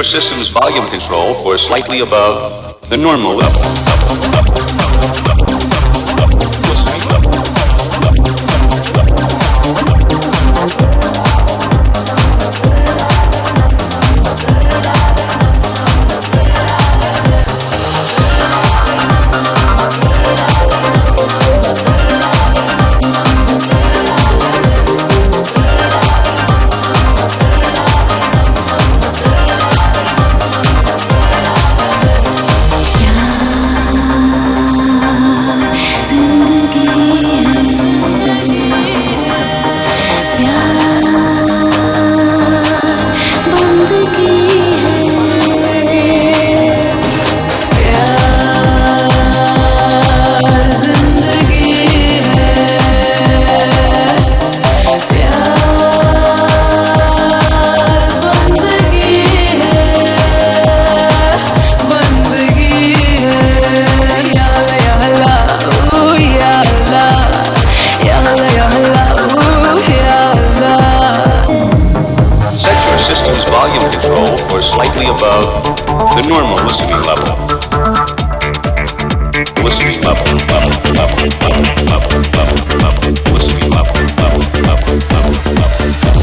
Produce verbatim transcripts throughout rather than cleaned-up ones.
your system's volume control for slightly above the normal level. Listening level. Slightly above the normal listening level. Listening level, level, level, level, level, level, level, listening level, level, level, level, level.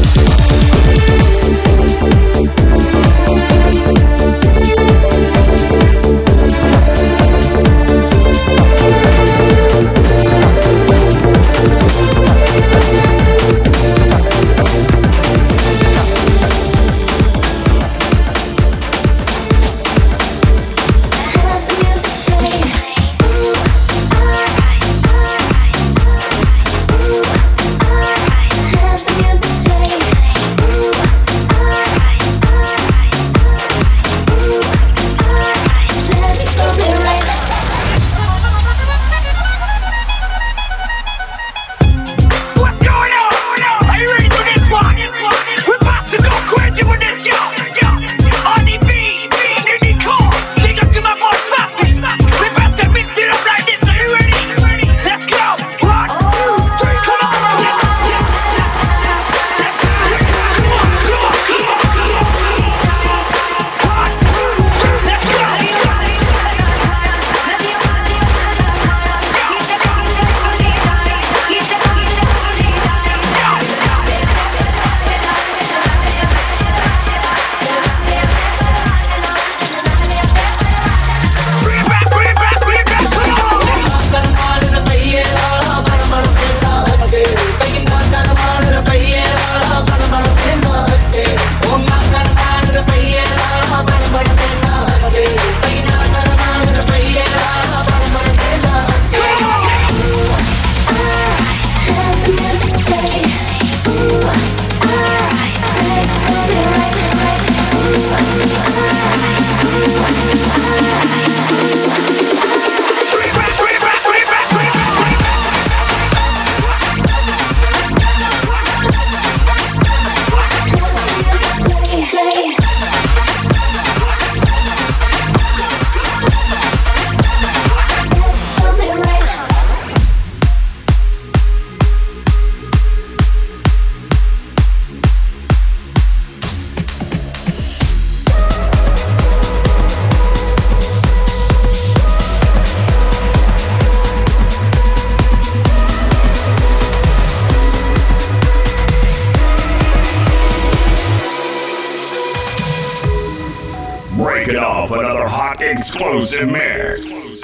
Breaking off another hot explosive mix.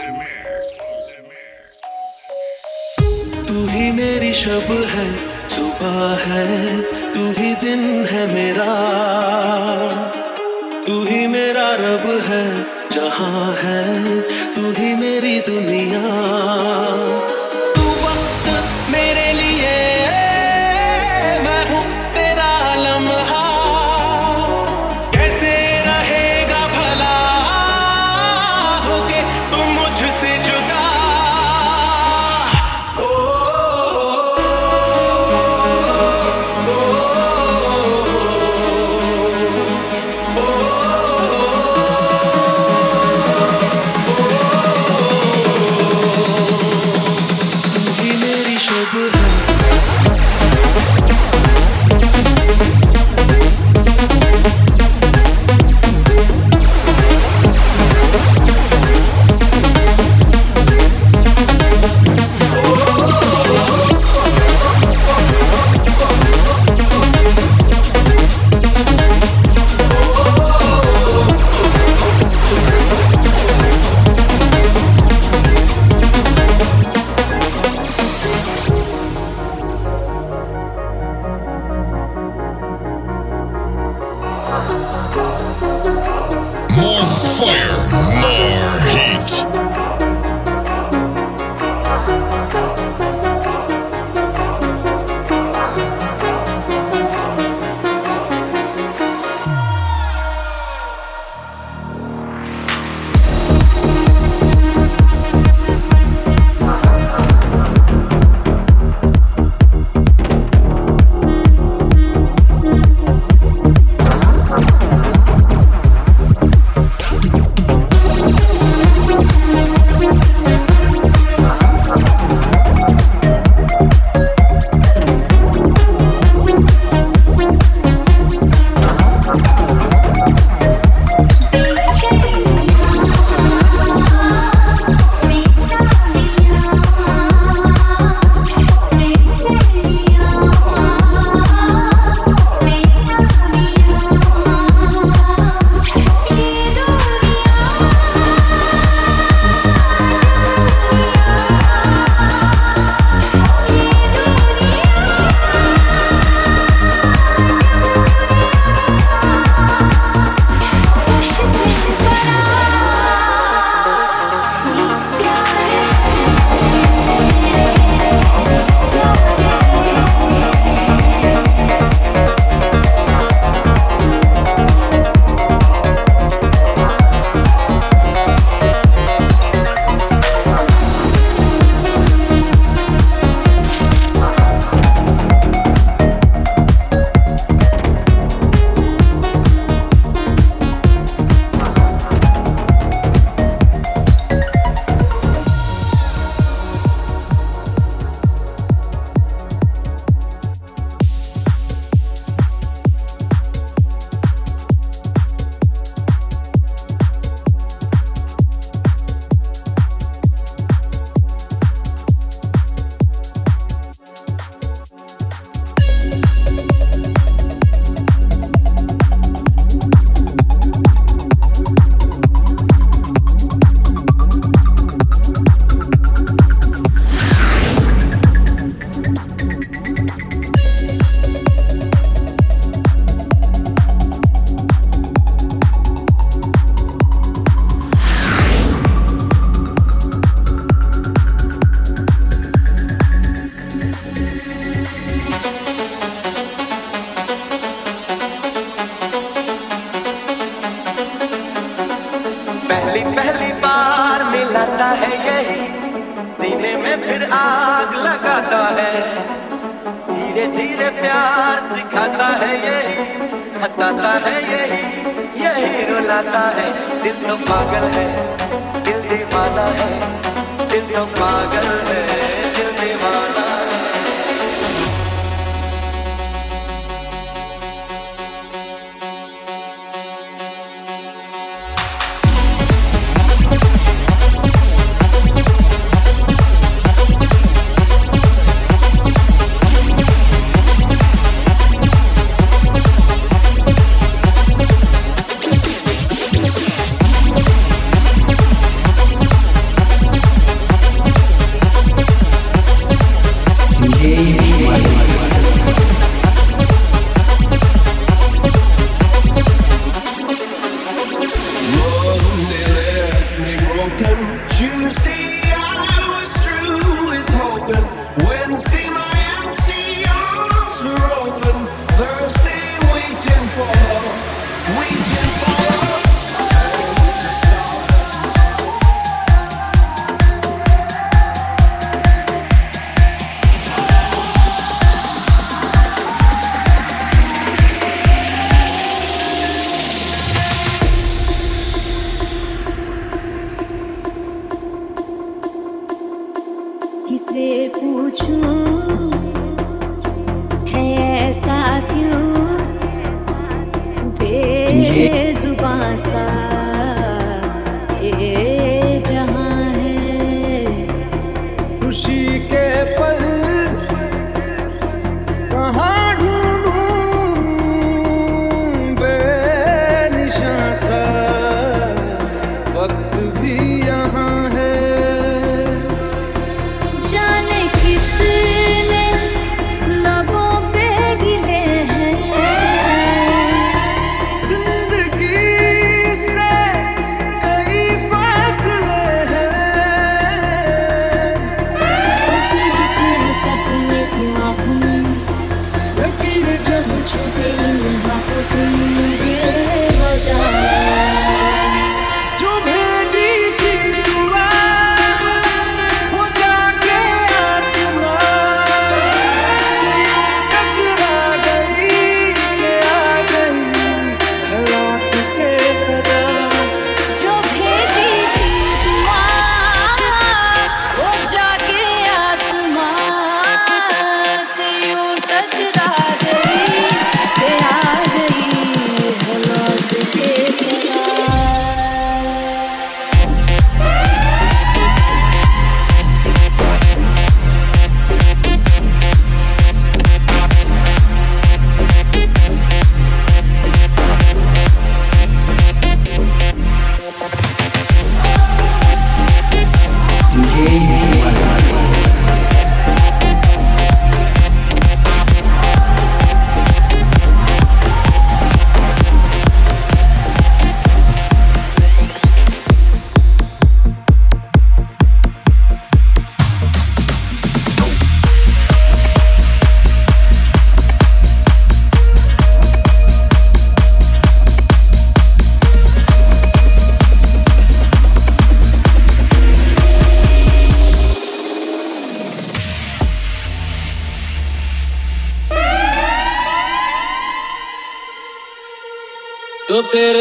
तू ही मेरी शब है, सुबह है, तू ही दिन है मेरा, तू ही मेरा रब है, जहां है, तू ही मेरी दुनिया, तू वक्त मेरे लिए, मैं हूँ तेरा लम्हा, कैसे रहेगा भला होके तुम मुझसे जुदा। आग लगाता है, धीरे धीरे प्यार सिखाता है यही, हंसाता है यही, यही रुलाता है। दिल तो पागल है, दिल दीवाना है, दिल तो पागल है, दिल दीवाना है। किसे पूछूं है ऐसा क्यों बेजुबां सा ये जहां है। खुशी के पल कहाँ ढूंढूं बेनिशां सा, वक्त भी यहाँ है। जाने कितने लबों पे गिले हैं, जिंदगी से कई फासले हैं। उसे जितने सपने की आँखों में लकीर जब छूटे इन हाथों से बेवजह। जो भेजी थी दुआ वो जाके आसमां से टकरा गई के आ गई है लौट के सदा। जो भेजी थी दुआ वो जाके आसमां से यूं टकरा गई के आ गई है लौट के सदा। तो फिर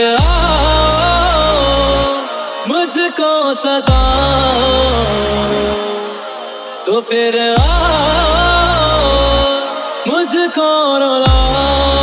आओ मुझको सताओ, तो फिर आओ मुझको रुलाओ।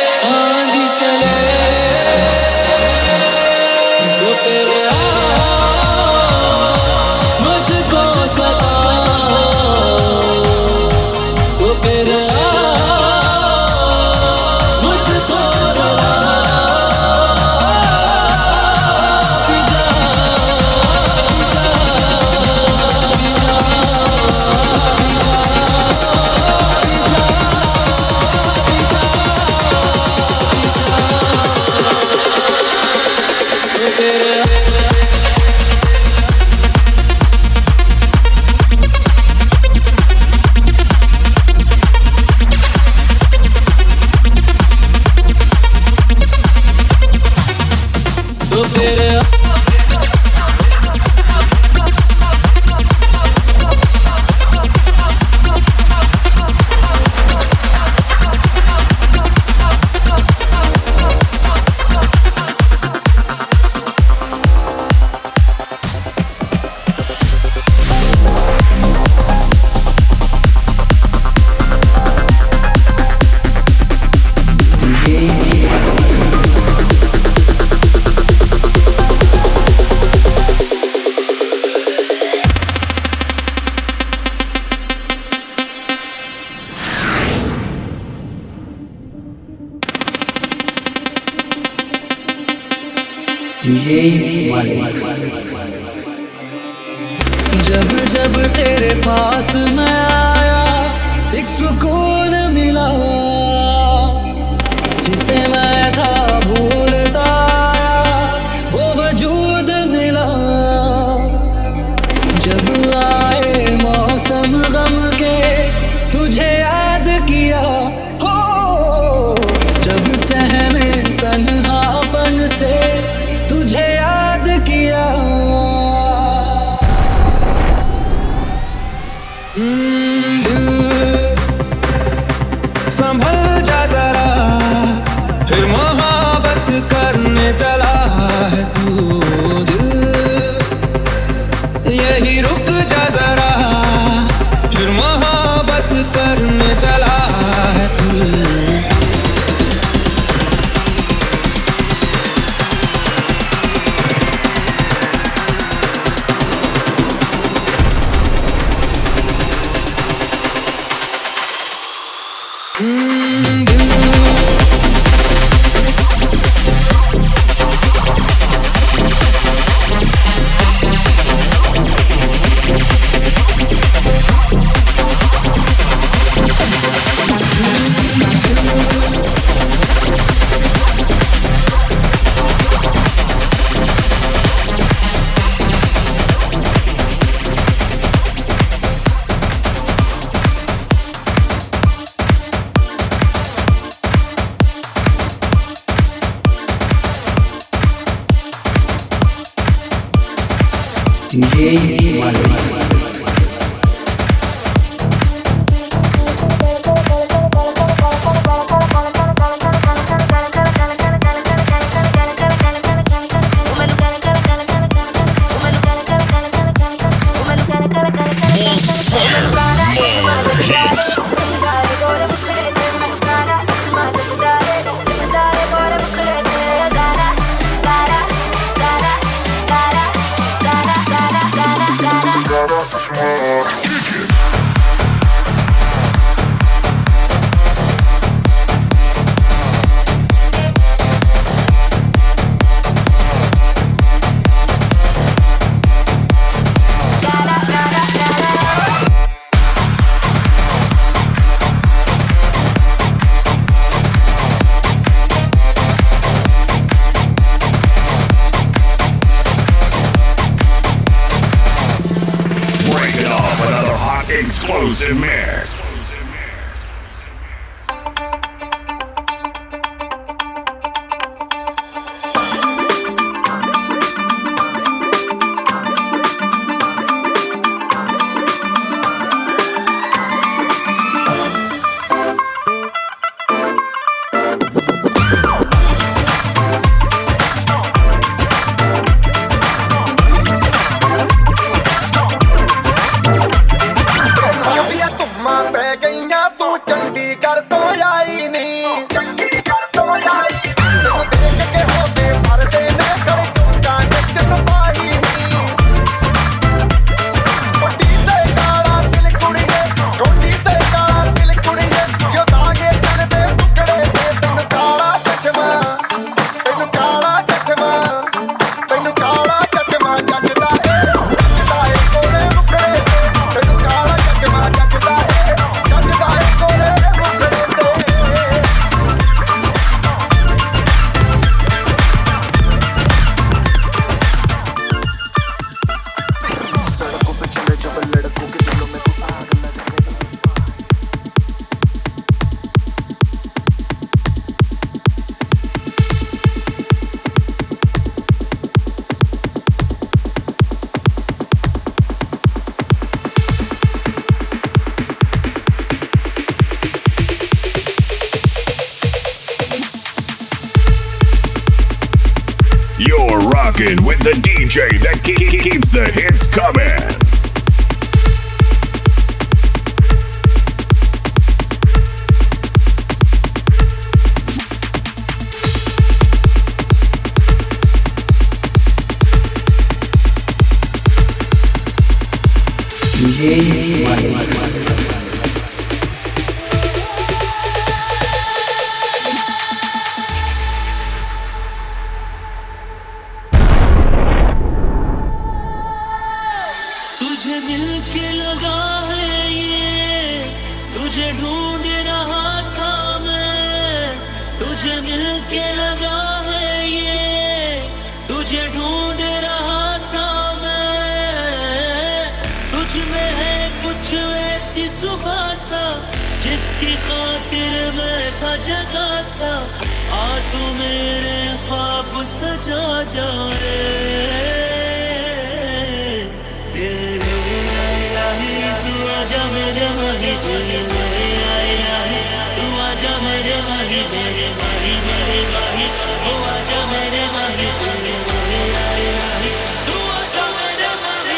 चले तो फिर आओ जब जब तेरे पास मैं आया एक सुकून मिला, जिसे मैं था भूलता आया वो वजूद मिला। जब आए मौसम गम के तुझे याद किया हो, जब सहमे तन्हापन से तुझे याद किया। संभल जा जरा, फिर मोहब्बत करने चला है तू। दिल यही रुक जा जरा, फिर मोहब्बत करने चला है तू। Explosive mix. You're rocking with the D J that ke- keeps the hits coming. तुझे मिल के लगा है ये, तुझे ढूंढ रहा था मैं, तुझे मिल के लगा है ये, तुझे ढूंढ रहा था मैं। तुझ में है कुछ ऐसी सुबह सा, जिसकी खातिर मैं था जगा सा। आ तू मेरे ख्वाब सजा जाए, तू आजा मेरे माही चले मेरे आए आए, तू आजा मेरे माही मेरे माही मेरे माही, तू आजा मेरे माही मेरे मेरे आए आए, तू आजा मेरे माही।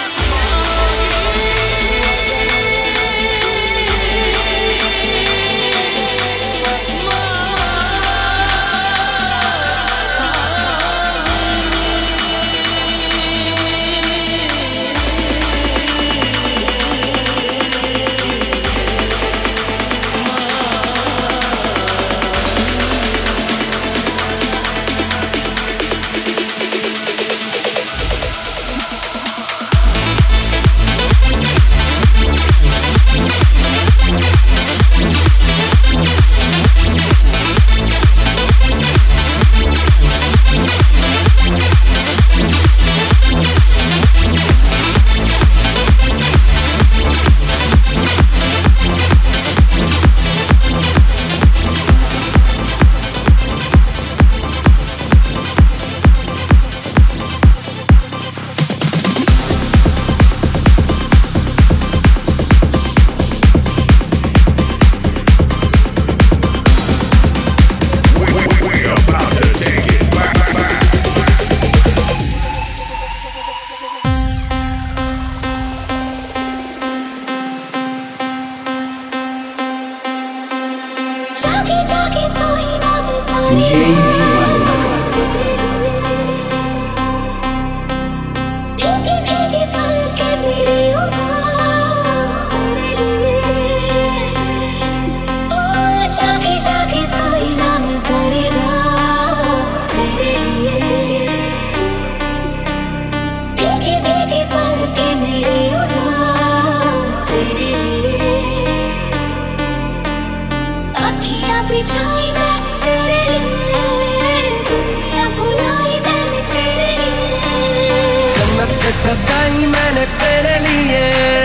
सजाई मैंने तेरे लिए,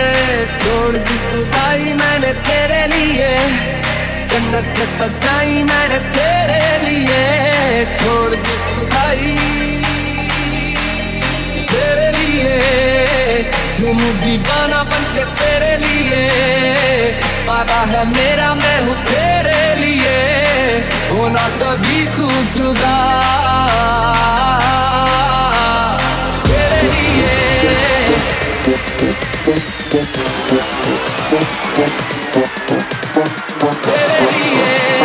छोड़ दी खुदाई मैंने तेरे लिए। जन्नत सजाई मैंने तेरे लिए, छोड़ दी खुदाई तेरे लिए। तुम दीवाना बन के तेरे लिए, वादा है मेरा मैं हूँ तेरे लिए, होना कभी तू जुदा तेरे लिए। तेरे लिए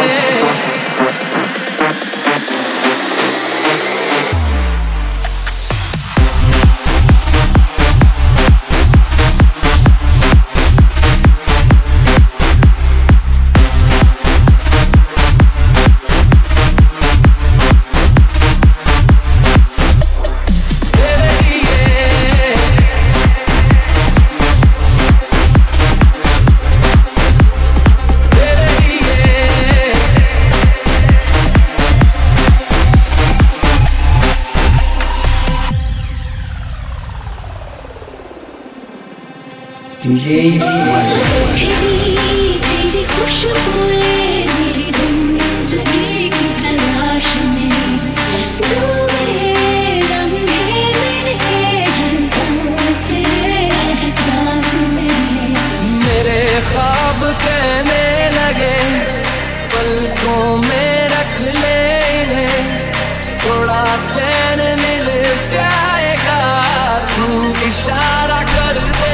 D J तेरी खुशबुएं मेरी जिंदगी की तलाश में, डूबे रंगे मेरे हर दम तेरे एहसास में। मेरे ख्वाब कहने लगे पलकों में रख ले इन्हें, थोड़ा चैन मिल जाएगा तू इशारा कर दे।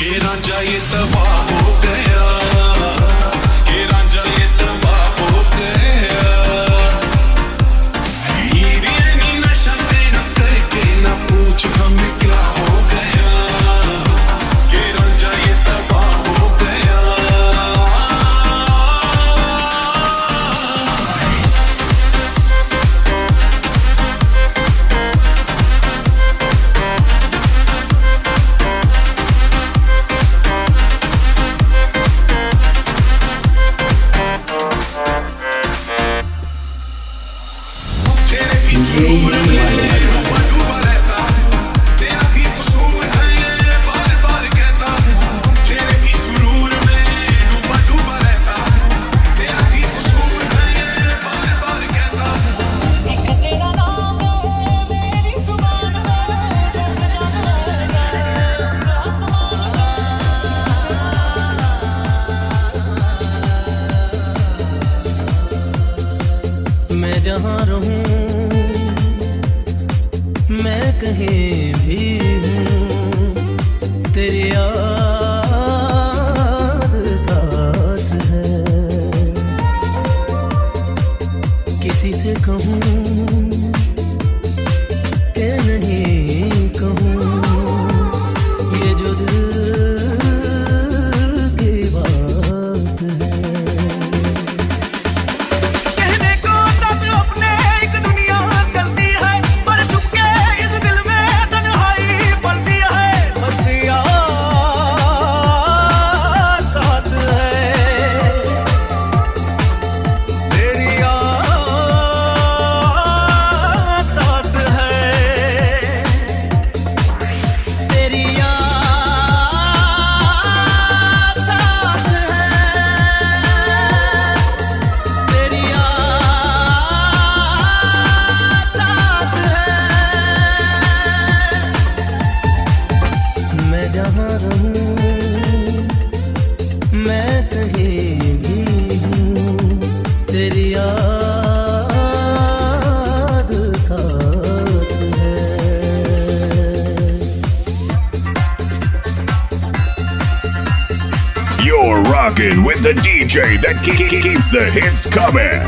With the D J that keeps the hits coming.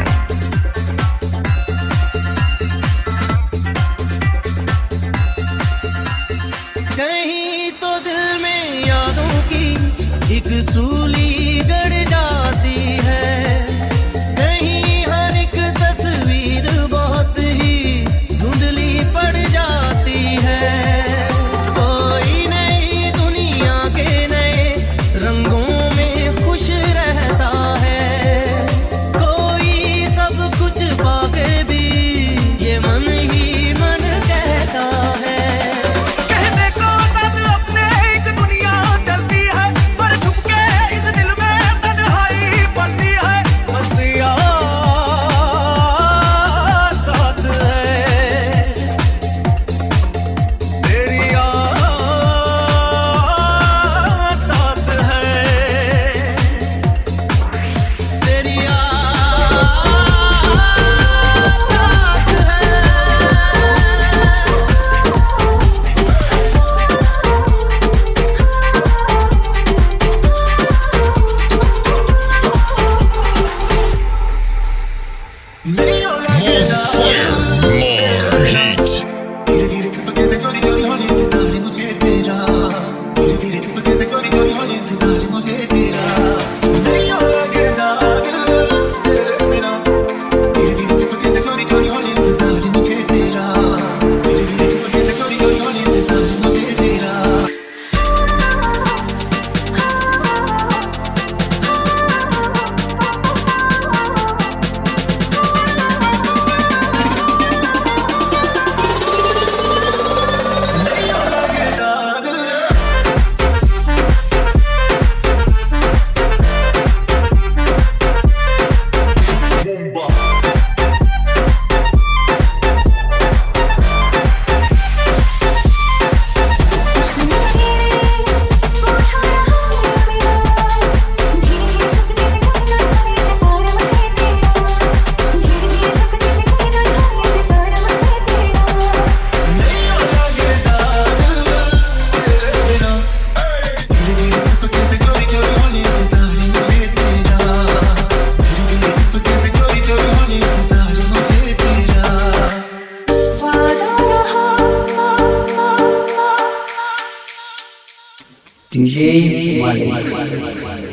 कहीं तो दिल में यादों की एक सूली गड़ जाती है, कहीं हर एक तस्वीर बहुत ही धुंधली पड़ जाती है। कोई नई दुनिया के नए रंगों D J Malik.